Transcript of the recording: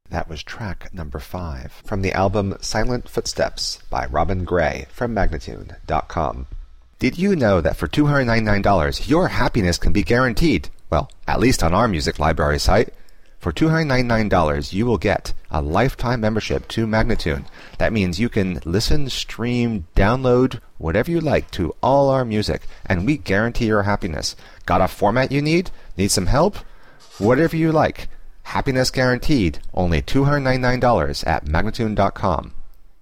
That was track number 5 from the album Silent Footsteps by Robin Gray from Magnatune.com. Did you know that for $299 your happiness can be guaranteed? Well, at least on our music library site. For $299 you will get a lifetime membership to Magnatune. That means you can listen, stream, download, whatever you like to all our music, and we guarantee your happiness. Got a format you need? Need some help? Whatever you like. Happiness guaranteed. Only $299 at Magnatune.com.